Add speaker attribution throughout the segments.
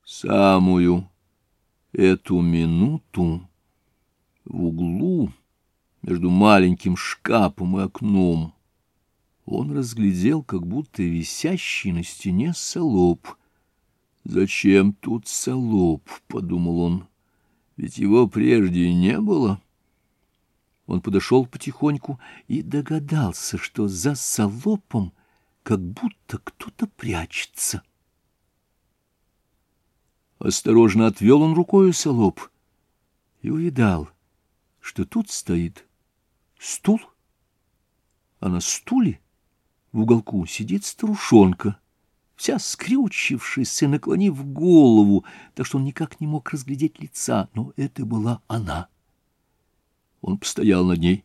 Speaker 1: самую эту минуту в углу между маленьким шкафом и окном он разглядел как будто висящий на стене салоп. «Зачем тут салоп?» — подумал он, — ведь его прежде не было. Он подошел потихоньку и догадался, что за салопом как будто кто-то прячется. Осторожно отвел он рукою салоп и увидал, что тут стоит стул, а на стуле в уголку сидит старушонка, вся скрючившись и наклонив голову, так что он никак не мог разглядеть лица, но это была она. Он постоял над ней.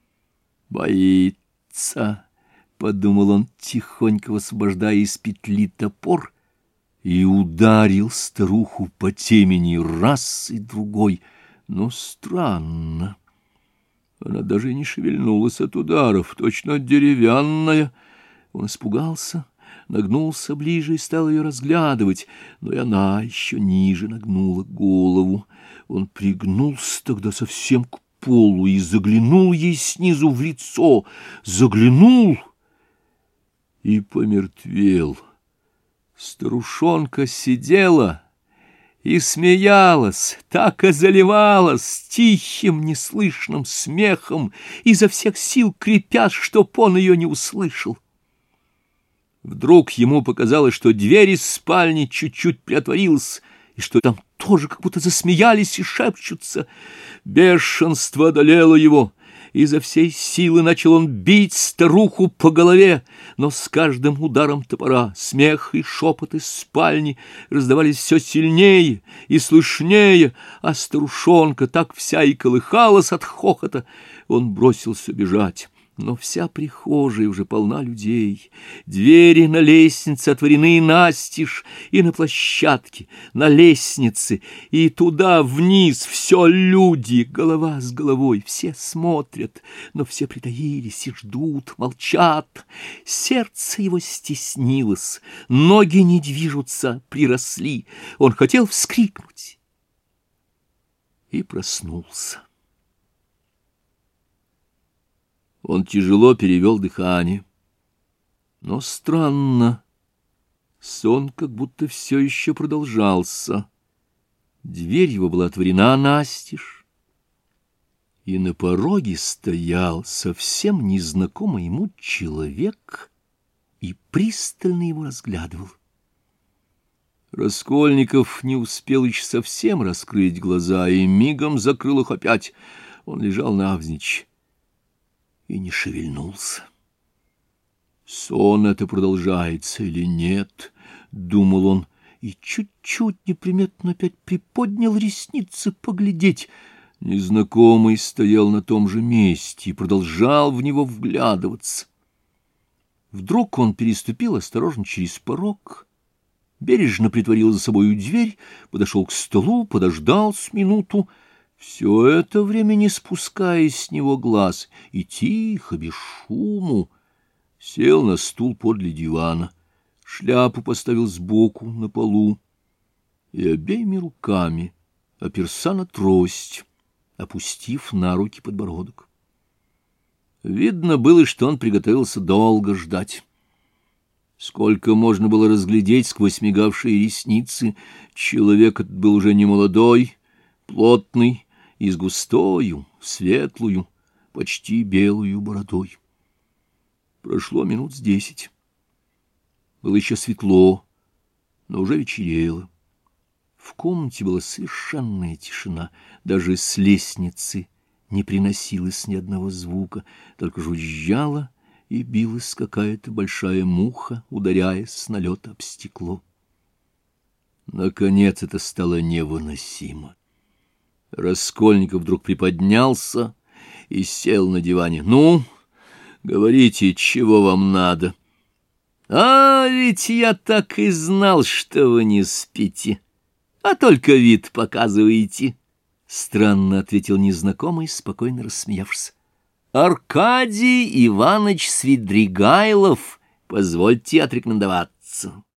Speaker 1: «Боится», — подумал он, тихонько высвобождая из петли топор, и ударил старуху по темени раз и другой. Но странно, она даже и не шевельнулась от ударов, точно деревянная. Он испугался, нагнулся ближе и стал ее разглядывать, но и она еще ниже нагнула голову. Он пригнулся тогда совсем к полу и заглянул ей снизу в лицо, заглянул и помертвел. Старушонка сидела и смеялась, так и заливалась тихим неслышным смехом, изо всех сил крепясь, чтоб он ее не услышал. Вдруг ему показалось, что дверь из спальни чуть-чуть приотворилась, и что там тоже как будто засмеялись и шепчутся. Бешенство одолело его. Изо всей силы начал он бить старуху по голове, но с каждым ударом топора смех и шепот из спальни раздавались все сильнее и слышнее, а старушонка так вся и колыхалась от хохота. Он бросился бежать. Но вся прихожая уже полна людей, двери на лестнице отворены настежь, и на площадке, на лестнице, и туда вниз все люди, голова с головой, все смотрят, но все притаились и ждут, молчат. Сердце его стеснилось, ноги не движутся, приросли. Он хотел вскрикнуть и проснулся. Он тяжело перевел дыхание. Но странно, сон как будто все еще продолжался. Дверь его была отворена настежь, и на пороге стоял совсем незнакомый ему человек и пристально его разглядывал. Раскольников не успел еще совсем раскрыть глаза и мигом закрыл их опять. Он лежал навзничь и не шевельнулся. Сон это продолжается или нет, думал он, и чуть-чуть неприметно опять приподнял ресницы поглядеть. Незнакомый стоял на том же месте и продолжал в него вглядываться. Вдруг он переступил осторожно через порог, бережно притворил за собою дверь, подошел к столу, подождал с минуту, все это время не спуская с него глаз, и тихо, без шуму, сел на стул подле дивана, шляпу поставил сбоку на полу и обеими руками оперся на трость, опустив на руки подбородок. Видно было, что он приготовился долго ждать. Сколько можно было разглядеть сквозь мигавшие ресницы, человек этот был уже не молодой, плотный и с густою, светлую, почти белую бородой. Прошло минут с 10. Было еще светло, но уже вечерело. В комнате была совершенная тишина, даже с лестницы не приносилось ни одного звука, только жужжала и билась какая-то большая муха, ударяясь с налета об стекло. Наконец это стало невыносимо. Раскольников вдруг приподнялся и сел на диване. «Ну, говорите, чего вам надо?» «А ведь я так и знал, что вы не спите, а только вид показываете», — странно ответил незнакомый, спокойно рассмеявшись. «Аркадий Иванович Свидригайлов, позвольте отрекомендоваться».